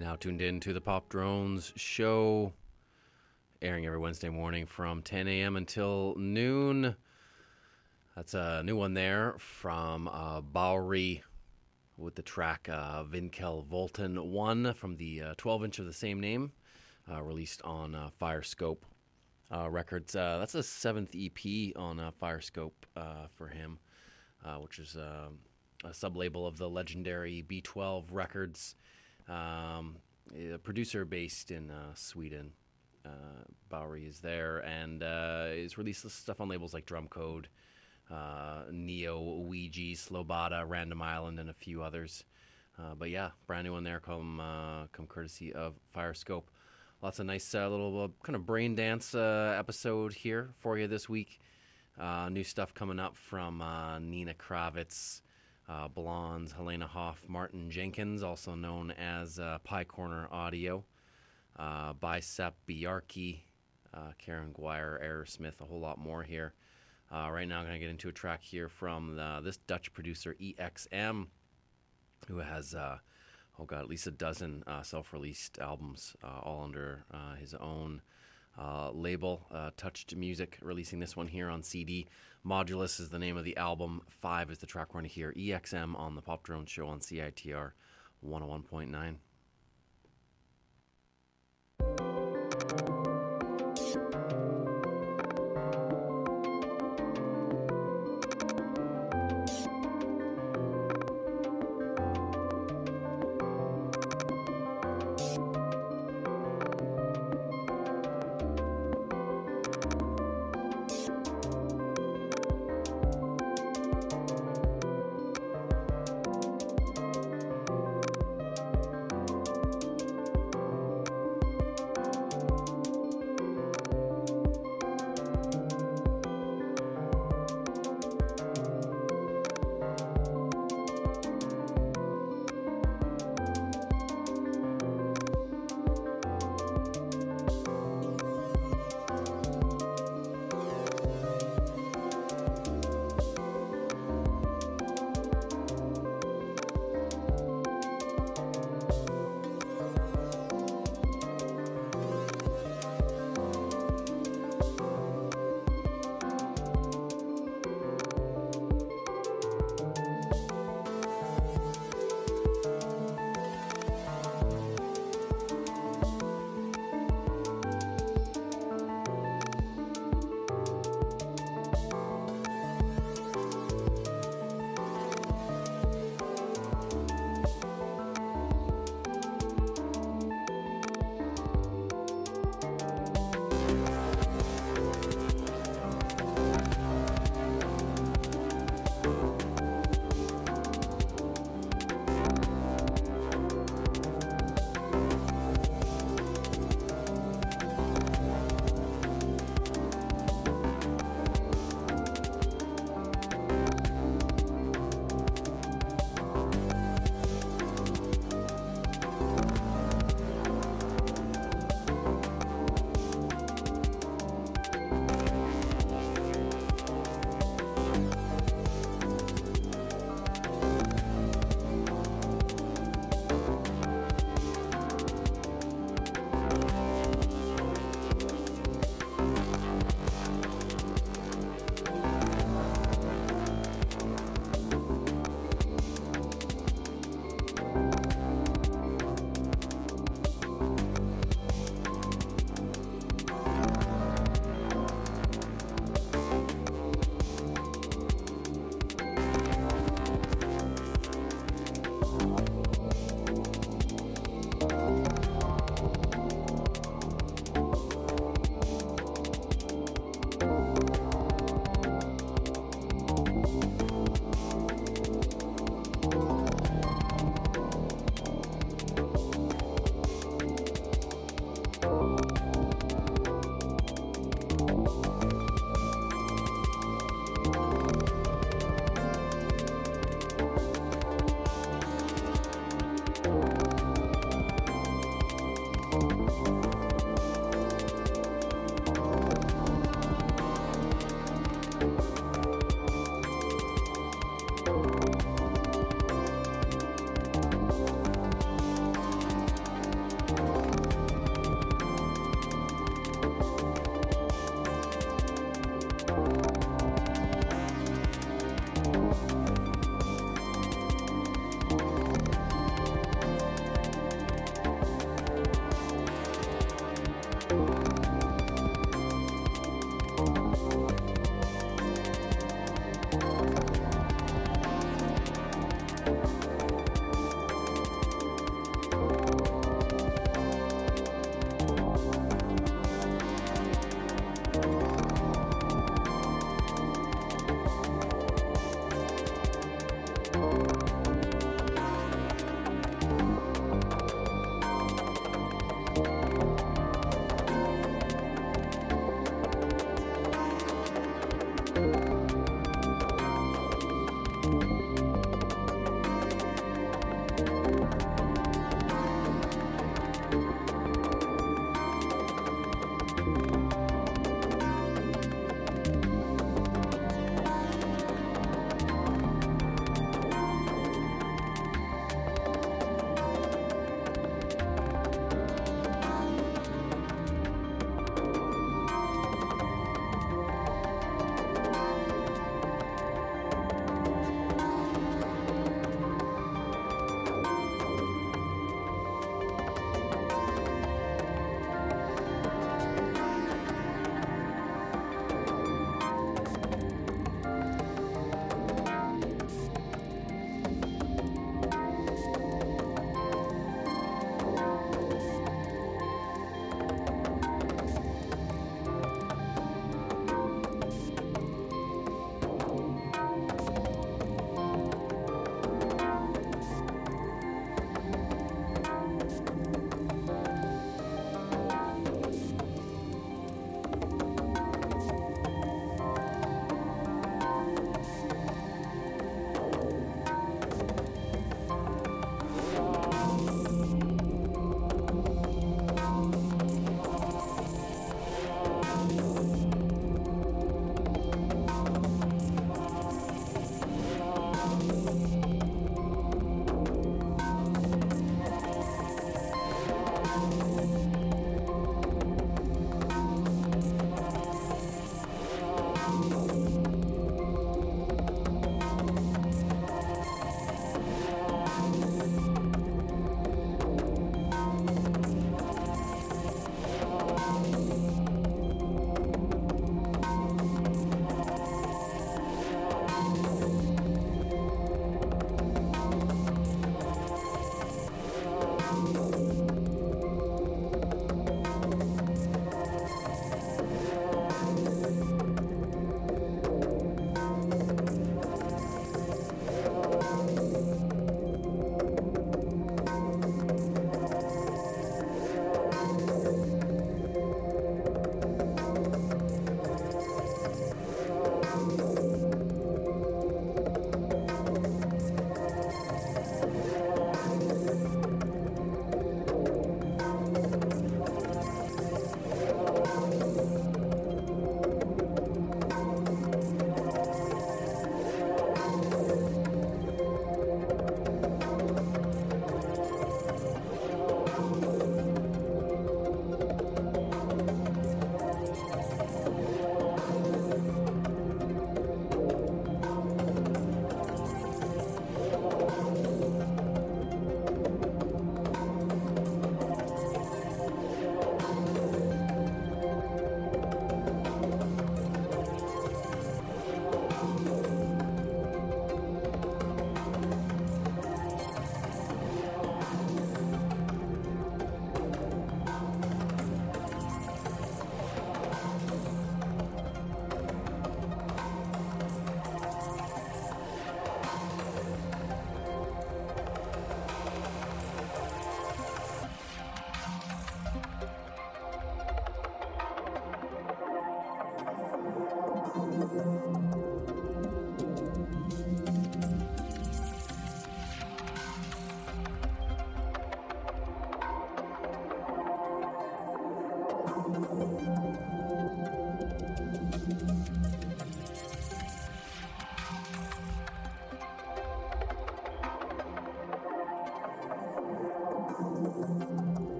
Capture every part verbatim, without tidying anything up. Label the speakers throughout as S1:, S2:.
S1: Now tuned in to the Pop Drones show, airing every Wednesday morning from ten a.m. until noon. That's a new one there from uh, Bowery with the track uh, Vinkel Volten one from the uh, twelve inch of the same name, uh, released on uh, Firescope uh, Records. Uh, that's the seventh E P on uh, Firescope uh, for him, uh, which is uh, a sub-label of the legendary B twelve Records. Um, a producer based in uh, Sweden. Uh, Bowery is there and uh, is released stuff on labels like Drum Code, uh, Neo, Ouija, Slobada, Random Island, and a few others. Uh, but yeah, brand new one there, come uh, come courtesy of Firescope. Lots of nice uh, little uh, kind of brain dance uh, episode here for you this week. Uh, new stuff coming up from uh, Nina Kravitz, Uh, Blondes, Helena Hoff, Martin Jenkins, also known as uh, Pie Corner Audio, uh, Bicep Bjarki, uh, Karen Guire, Aerosmith, a whole lot more here. Uh, right now I'm going to get into a track here from the, this Dutch producer E X M, who has, uh, oh god, at least a dozen uh, self-released albums, uh, all under uh, his own Uh, label, uh, Touched Music, releasing this one here on C D. Modulus is the name of the album. Five is the track we're going to hear. E X M on the Pop Drone Show on C I T R one oh one point nine.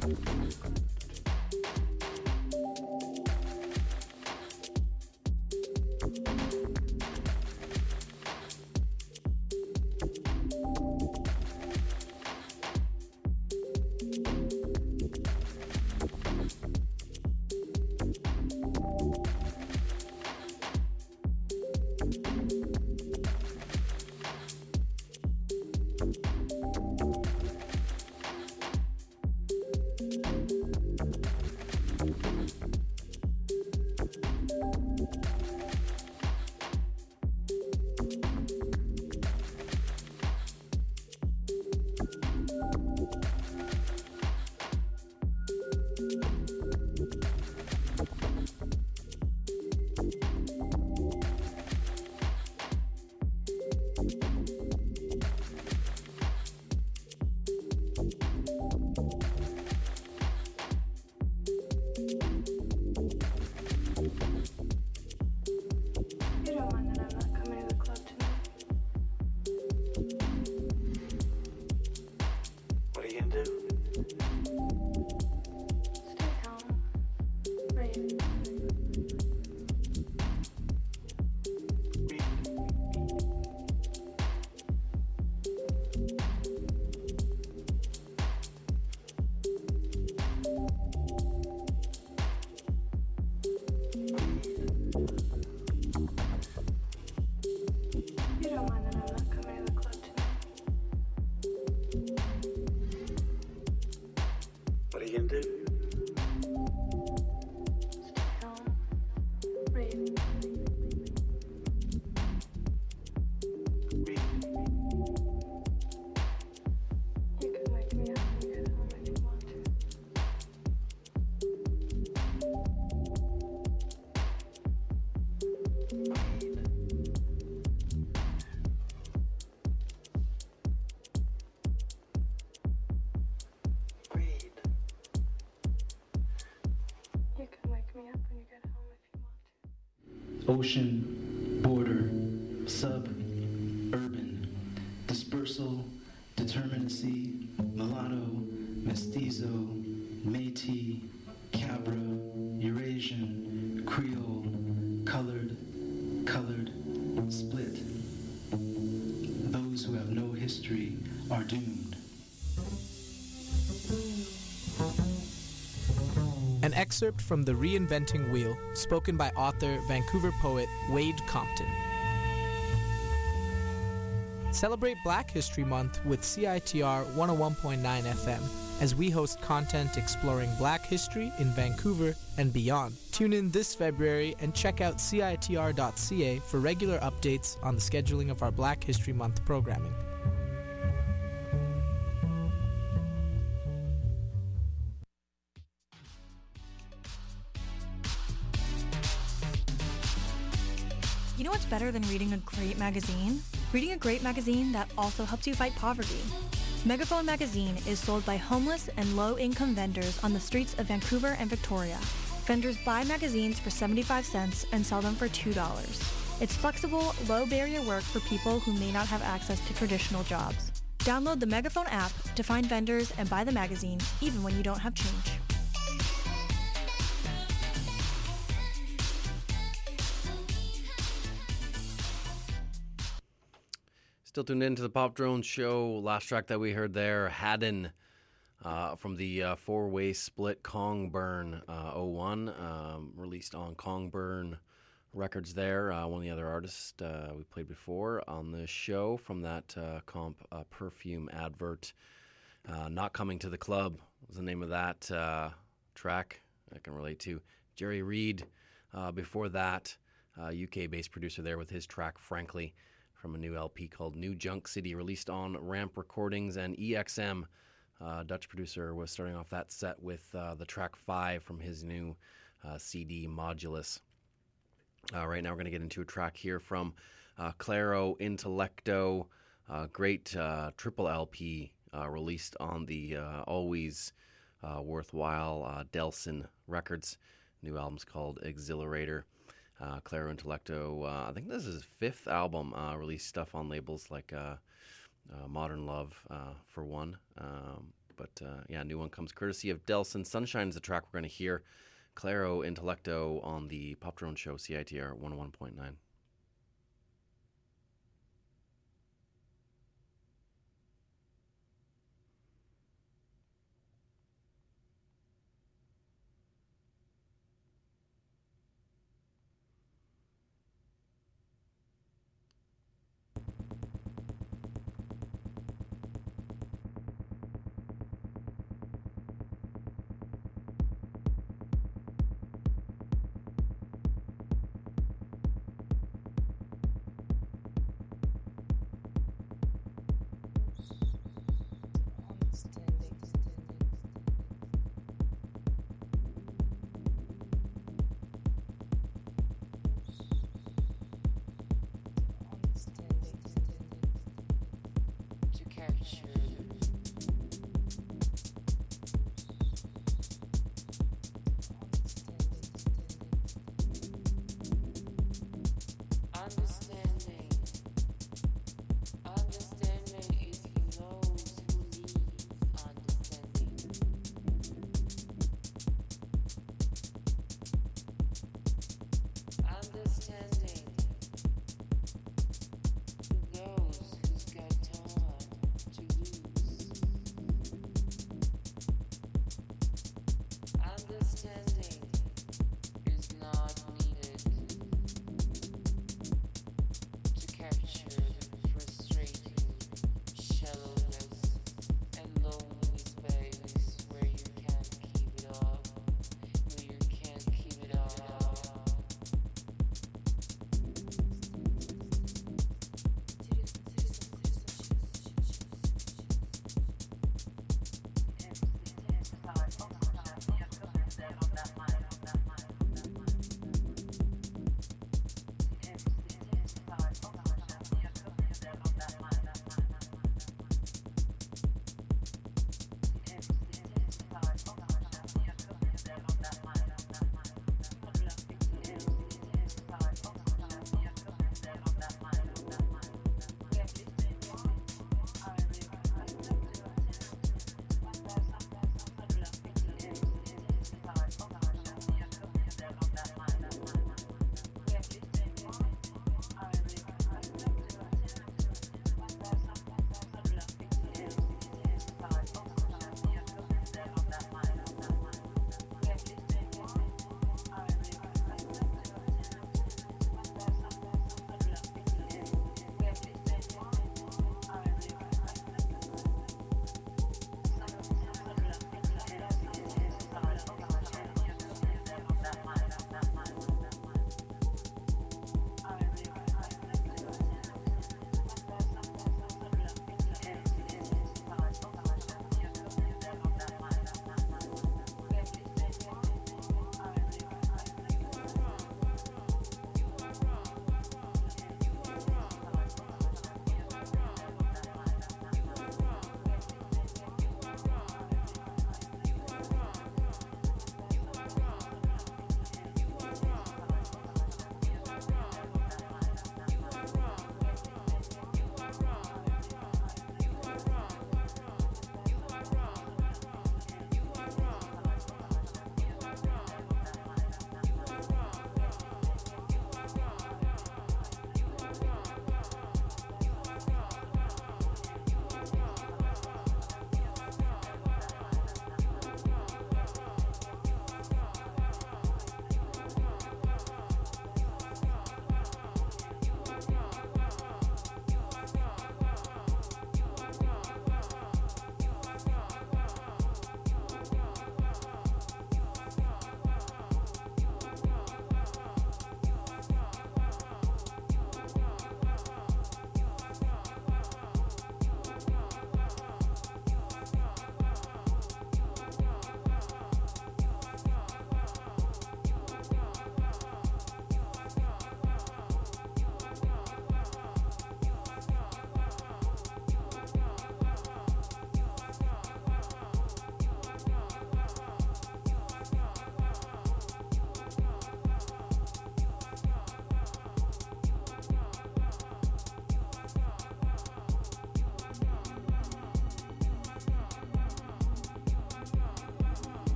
S2: Ocean, border, sub, urban, dispersal, determinacy, mulatto, mestizo, Métis, Cabra, Eurasian, Creole, colored, colored, split. Those who have no history are doomed.
S3: An excerpt from The Reinventing Wheel, spoken by author, Vancouver poet Wade Compton. Celebrate Black History Month with C I T R one oh one point nine F M as we host content exploring Black history in Vancouver and beyond. Tune in this February and check out C I T R dot C A for regular updates on the scheduling of our Black History Month programming.
S4: You know what's better than reading a great magazine? Reading a great magazine that also helps you fight poverty. Megaphone Magazine is sold by homeless and low-income vendors on the streets of Vancouver and Victoria. Vendors buy magazines for seventy-five cents and sell them for two dollars. It's flexible, low-barrier work for people who may not have access to traditional jobs. Download the Megaphone app to find vendors and buy the magazine, even when you don't have change.
S1: Still tuned in to the Pop Drone Show. Last track that we heard there, Haddon, uh, from the uh, four-way split Kong Burn uh, oh one, um, released on Kong Burn Records there. Uh, one of the other artists uh, we played before on the show from that uh, comp uh, perfume advert. Uh, Not Coming to the Club was the name of that uh, track I can relate to. Jerry Reed, uh, before that, uh, U K-based producer there with his track, Frankly, from a new L P called New Junk City, released on Ramp Recordings. And E X M, uh, Dutch producer, was starting off that set with uh, the track five from his new uh, C D, Modulus. Uh, right now we're going to get into a track here from uh, Claro Intellecto, uh, great uh, triple L P uh, released on the uh, always uh, worthwhile uh, Delson Records. New album's called Exhilarator. Uh, Claro Intellecto, uh, I think this is his fifth album, uh, released stuff on labels like uh, uh, Modern Love, uh, for one. Um, But uh, yeah, a new one comes courtesy of Delson. Sunshine is the track we're going to hear. Claro Intellecto on the Pop Drone Show, C I T R one oh one point nine.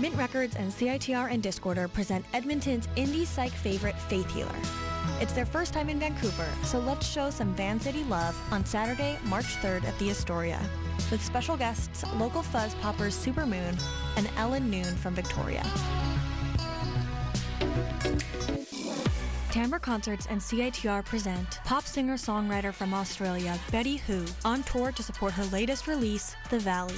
S4: Mint Records and C I T R and Discorder present Edmonton's indie psych favorite, Faith Healer. It's their first time in Vancouver, so let's show some Van City love on Saturday, March third at the Astoria, with special guests local fuzz poppers Supermoon and Ellen Noon from Victoria. Timbre Concerts and C I T R present pop singer-songwriter from Australia, Betty Who, on tour to support her latest release, The Valley.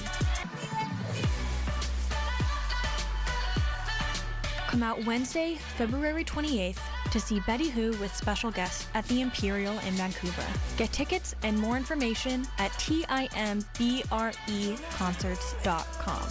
S4: Come out Wednesday, February twenty-eighth, to see Betty Who with special guests at the Imperial in Vancouver. Get tickets and more information at timbre concerts dot com.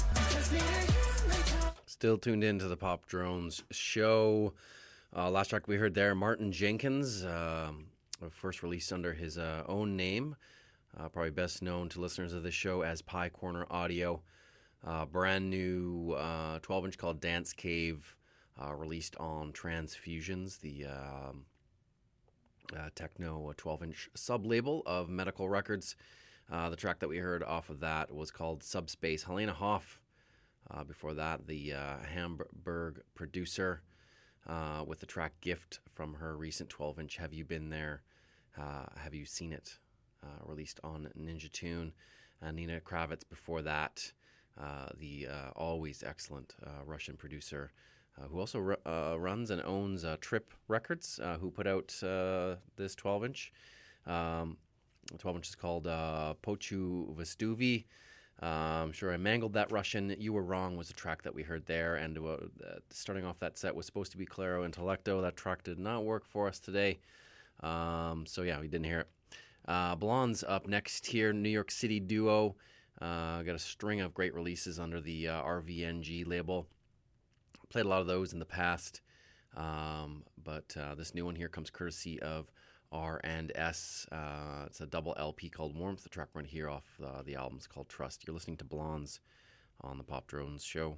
S1: Still tuned in to the Pop Drones show. Uh, last track we heard there, Martin Jenkins, um, first released under his uh, own name, uh, probably best known to listeners of this show as Pie Corner Audio. Uh, brand new uh, twelve inch called Dance Cave, uh, released on Transfusions, the um, uh, techno twelve inch sub-label of Medical Records. Uh, the track that we heard off of that was called Subspace. Helena Hoff, uh, before that, the uh, Hamburg producer, uh, with the track Gift from her recent twelve inch Have You Been There? Uh, Have You Seen It? Uh, released on Ninja Tune. Uh, Nina Kravitz before that. Uh, the uh, always excellent uh, Russian producer uh, who also r- uh, runs and owns uh, Trip Records, uh, who put out uh, this twelve inch. Um, the twelve inch is called uh, Pochu Vestuvi. Uh, I'm sure I mangled that Russian. You Were Wrong was the track that we heard there. And uh, starting off that set was supposed to be Claro Intellecto. That track did not work for us today. Um, so yeah, we didn't hear it. Uh, Blondes up next here, New York City duo. Uh, got a string of great releases under the uh, R V N G label. Played a lot of those in the past, um, but uh, this new one here comes courtesy of R and S. Uh, it's a double L P called Warmth. The track we're going to hear off uh, the album is called Trust. You're listening to Blondes on the Pop Drones show.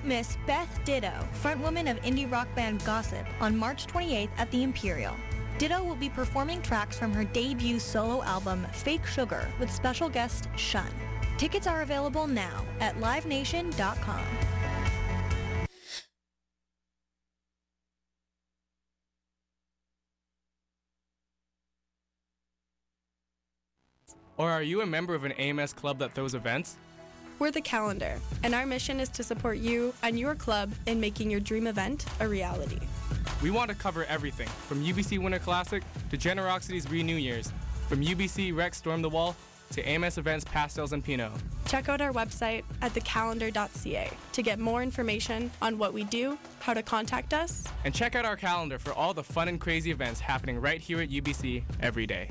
S4: Don't miss Beth Ditto, frontwoman of indie rock band Gossip, on March twenty-eighth at the Imperial. Ditto will be performing tracks from her debut solo album, Fake Sugar, with special guest Shun. Tickets are available now at live nation dot com.
S5: Or are you a member of an A M S club that throws events?
S6: We're The Calendar, and our mission is to support you and your club in making your dream event a reality.
S5: We want to cover everything, from U B C Winter Classic to Generosity's Re-New Year's, from U B C Rec Storm the Wall to A M S Events Pastels and Pinot.
S6: Check out our website at the calendar dot c a to get more information on what we do, how to contact us,
S5: and check out our calendar for all the fun and crazy events happening right here at U B C every day.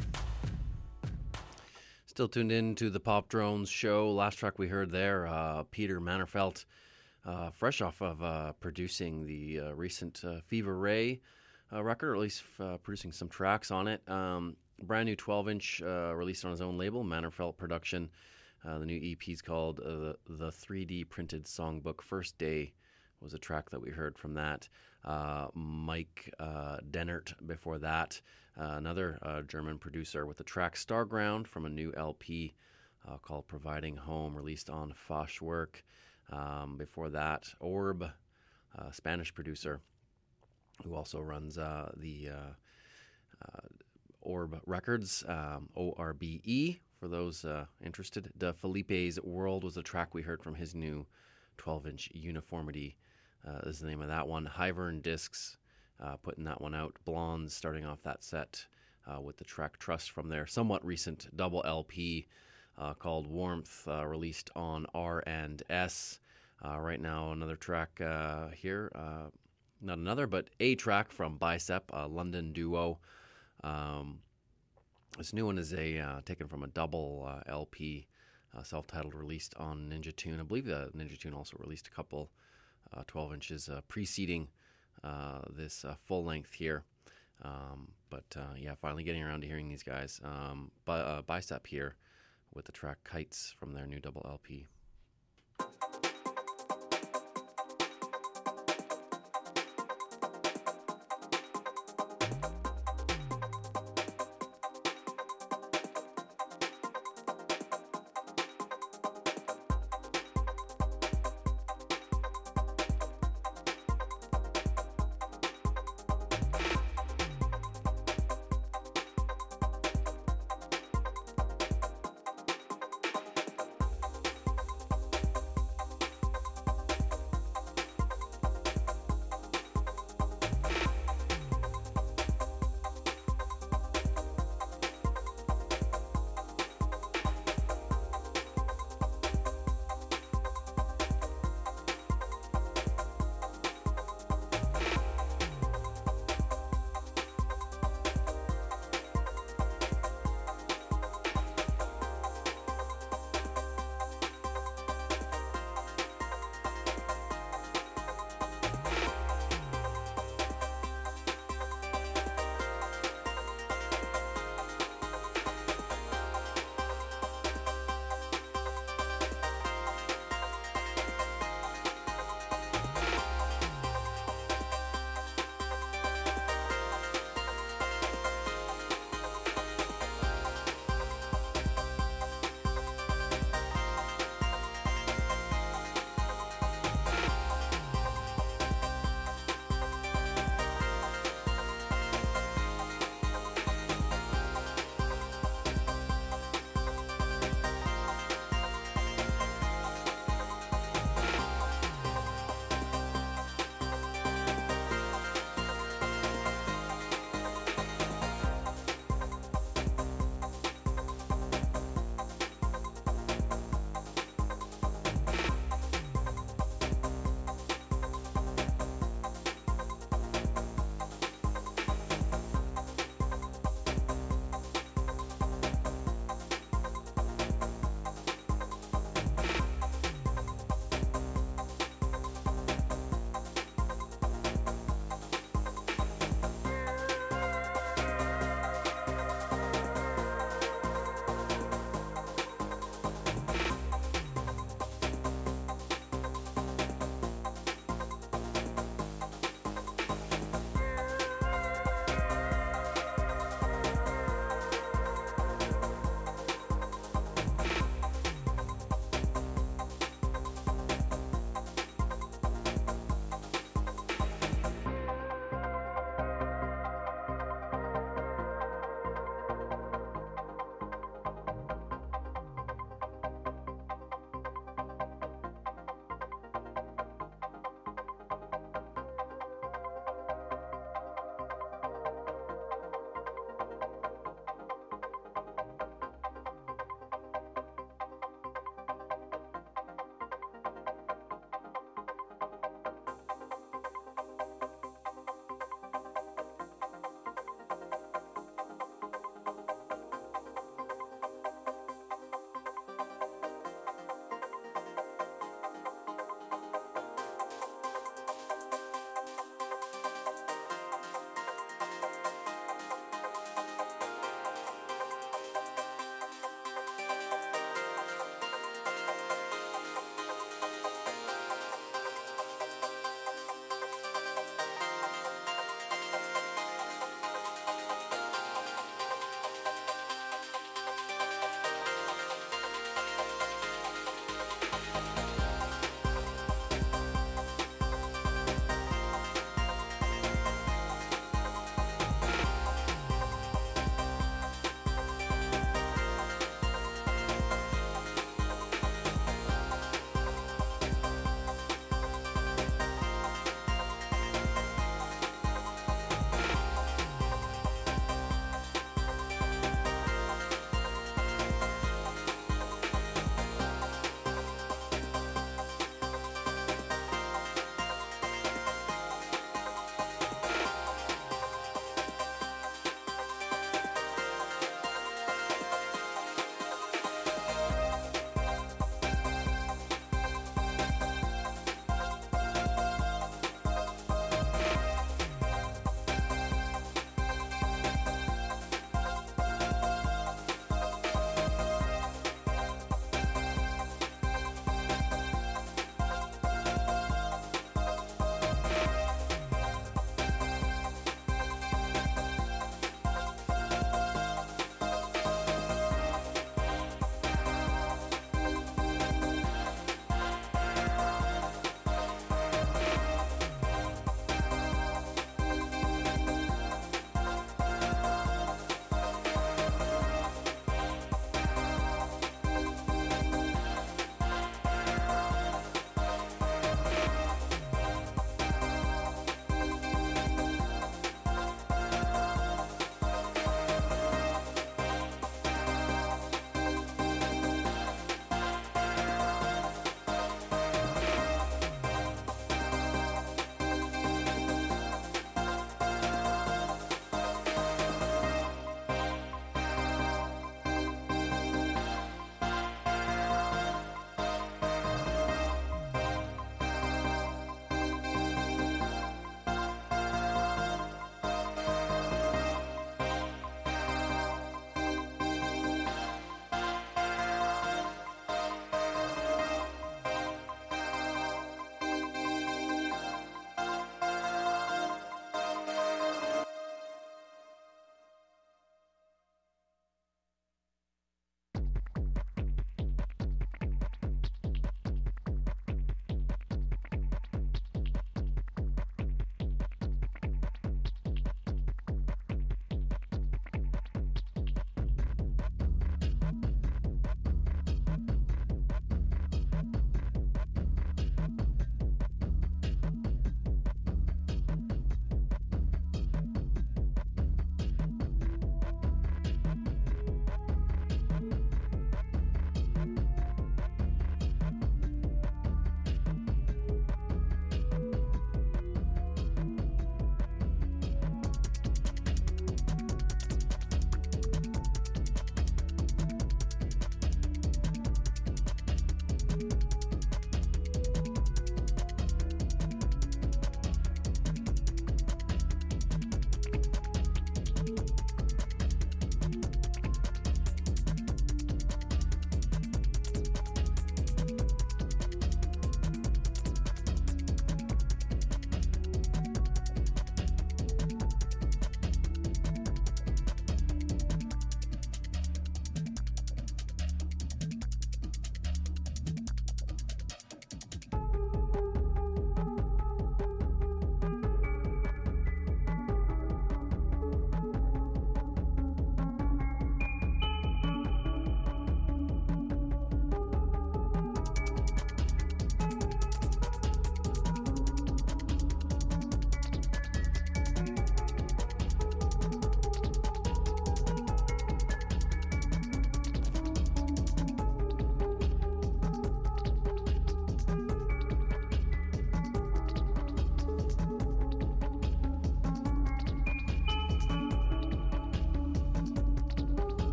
S1: Still tuned in to the Pop Drones show. Last track we heard there, uh, Peter Mannerfelt, uh, fresh off of uh, producing the uh, recent uh, Fever Ray uh, record, or at least uh, producing some tracks on it. Um, brand new twelve inch uh, released on his own label, Mannerfelt Production. Uh, the new E P is called uh, the three D Printed Songbook. First Day was a track that we heard from that. Uh, Mike uh, Dennert before that. Uh, another uh, German producer with the track Starground from a new L P uh, called Providing Home, released on Foshwork. Um, before that, Orb, uh, Spanish producer, who also runs uh, the uh, uh, Orb Records, um, O R B E, for those uh, interested. De Felipe's World was the track we heard from his new twelve inch Uniformity, uh, is the name of that one. Hyvern Discs, Uh, putting that one out. Blondes starting off that set uh, with the track Trust from their somewhat recent double L P uh, called Warmth, uh, released on R and S. Uh, right now, another track uh, here. Uh, not another, but a track from Bicep, a London duo. Um, this new one is a uh, taken from a double uh, L P, uh, self-titled, released on Ninja Tune. I believe that Ninja Tune also released a couple uh, twelve inches uh, preceding Uh, this uh, full length here. Um, but uh, yeah, finally getting around to hearing these guys. Um, but, uh, Bicep here with the track Kites from their new double L P.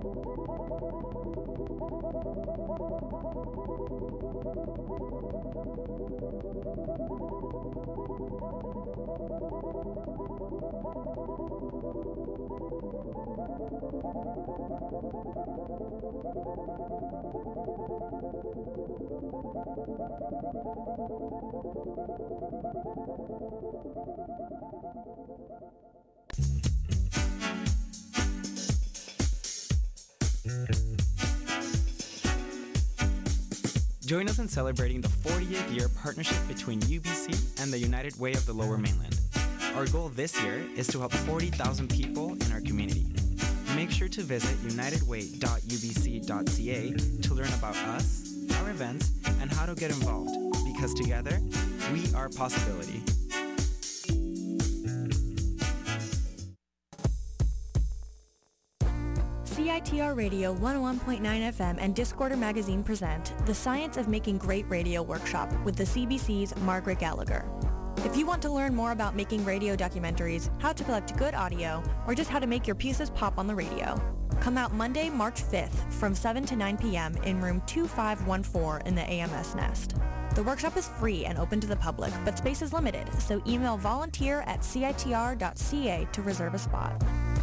S7: Join us in celebrating the fortieth year partnership between U B C and the United Way of the Lower Mainland. Our goal this year is to help forty thousand people in our community. Make sure to visit united way dot u b c dot c a to learn about us, our events, and how to get involved, because together, we are possibility.
S4: C I T R Radio one oh one point nine F M and Discorder Magazine present The Science of Making Great Radio Workshop with the C B C's Margaret Gallagher. If you want to learn more about making radio documentaries, how to collect good audio, or just how to make your pieces pop on the radio, come out Monday, March fifth from seven to nine p.m. in room two five one four in the A M S Nest. The workshop is free and open to the public, but space is limited, so email volunteer at c i t r dot c a to reserve a spot.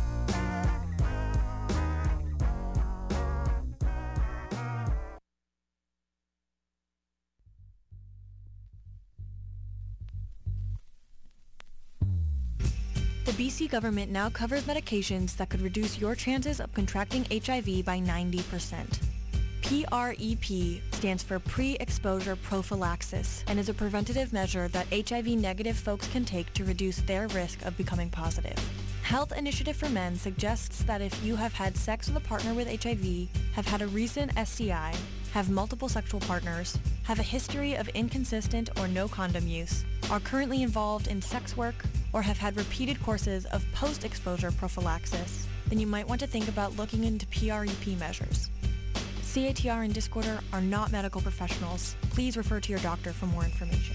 S4: The B C government now covers medications that could reduce your chances of contracting H I V by ninety percent. PrEP stands for Pre-Exposure Prophylaxis and is a preventative measure that H I V-negative folks can take to reduce their risk of becoming positive. Health Initiative for Men suggests that if you have had sex with a partner with H I V, have had a recent S T I, have multiple sexual partners, have a history of inconsistent or no condom use, are currently involved in sex work, or have had repeated courses of post-exposure prophylaxis, then you might want to think about looking into PrEP measures. C A T R and Discorder are not medical professionals. Please refer to your doctor for more information.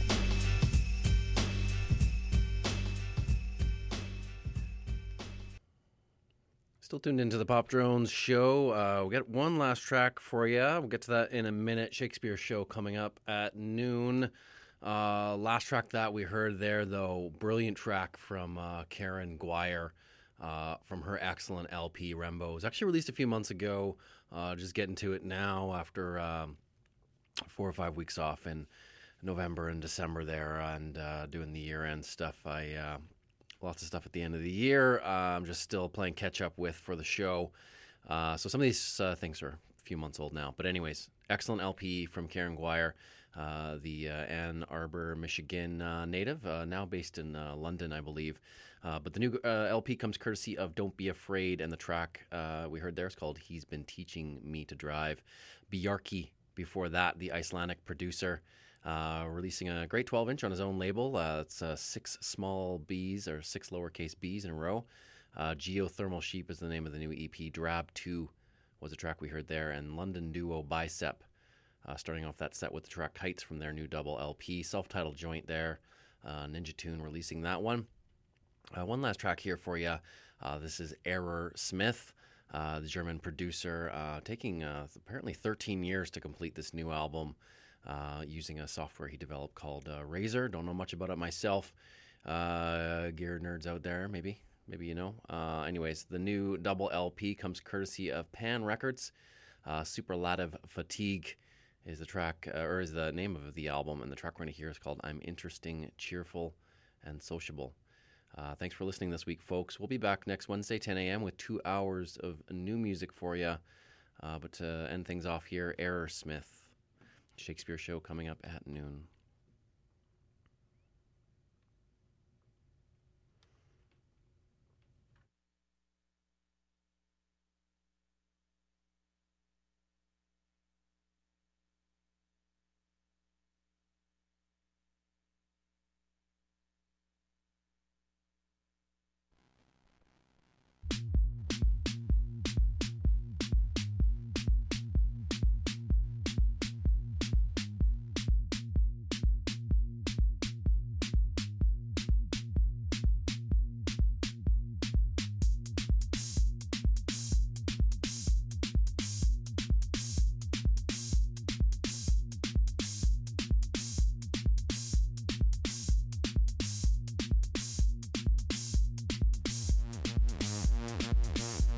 S1: Still tuned into the Pop Drones show. Uh, we'll get one last track for you. We'll get to that in a minute. Shakespeare show coming up at noon. Uh, last track that we heard there, though, brilliant track from uh, Karen Guire uh, from her excellent L P, Rembo. It was actually released a few months ago. Uh, just getting to it now after um, four or five weeks off in November and December there and uh, doing the year-end stuff. I uh, lots of stuff at the end of the year. Uh, I'm just still playing catch-up with for the show. Uh, so some of these uh, things are a few months old now. But anyways, excellent L P from Karen Guire. Uh, the uh, Ann Arbor, Michigan uh, native, uh, now based in uh, London, I believe. Uh, but the new uh, L P comes courtesy of Don't Be Afraid, and the track uh, we heard there is called He's Been Teaching Me to Drive. Bjarki, before that, the Icelandic producer, uh, releasing a great twelve-inch on his own label. Uh, it's uh, six small B's, or six lowercase B's in a row. Uh, Geothermal Sheep is the name of the new E P. Drab two was a track we heard there, and London duo Bicep. Uh, starting off that set with the track Heights from their new double L P, self-titled joint there. Uh, Ninja Tune releasing that one. Uh, one last track here for you. Uh, this is Error Smith, uh, the German producer, uh, taking uh, apparently thirteen years to complete this new album uh, using a software he developed called uh, Razor. Don't know much about it myself. Uh, gear nerds out there, maybe. Maybe you know. Uh, anyways, the new double L P comes courtesy of Pan Records. Uh, Superlative Fatigue is the track, uh, or is the name of the album, and the track we're going to hear is called I'm Interesting, Cheerful, and Sociable. Uh, thanks for listening this week, folks. We'll be back next Wednesday, ten a.m. with two hours of new music for you. Uh, but to end things off here, Error Smith, Shakespeare show coming up at noon.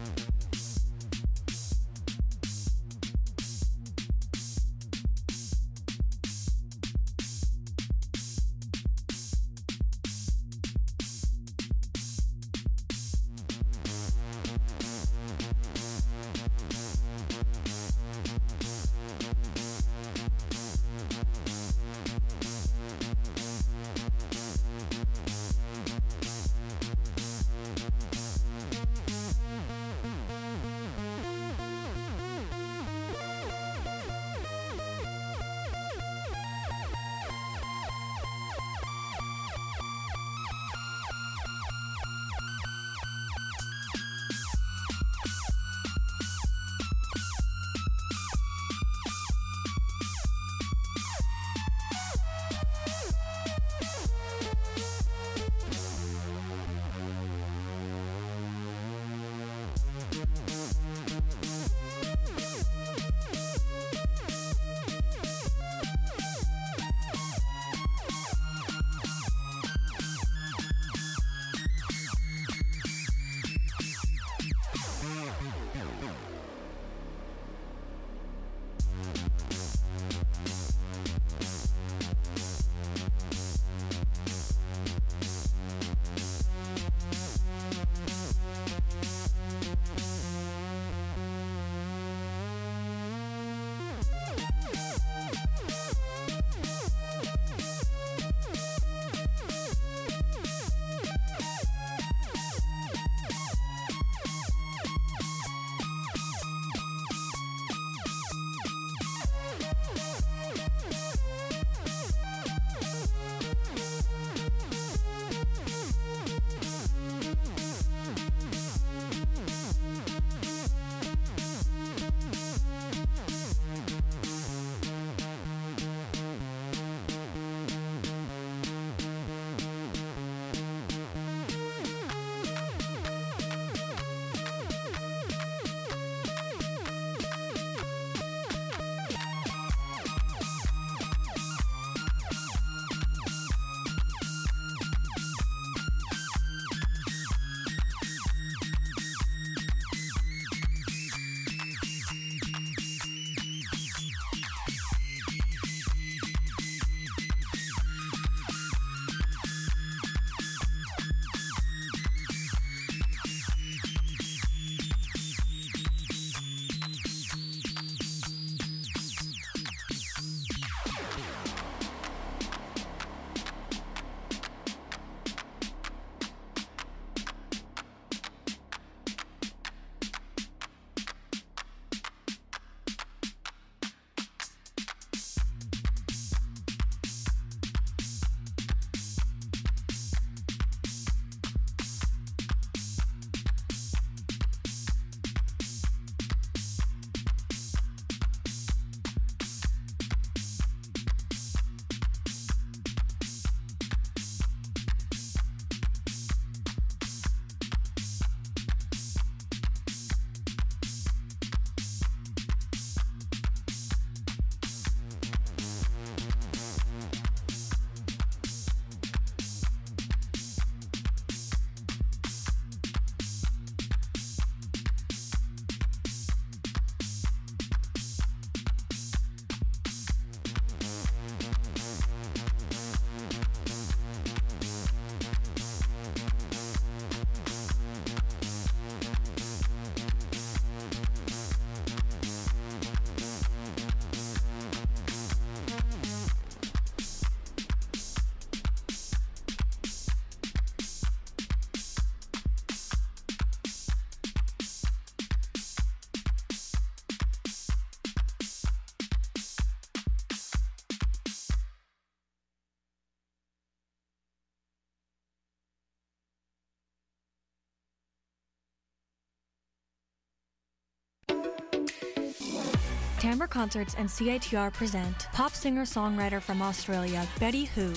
S4: Timbre Concerts and C I T R present pop singer-songwriter from Australia, Betty Who,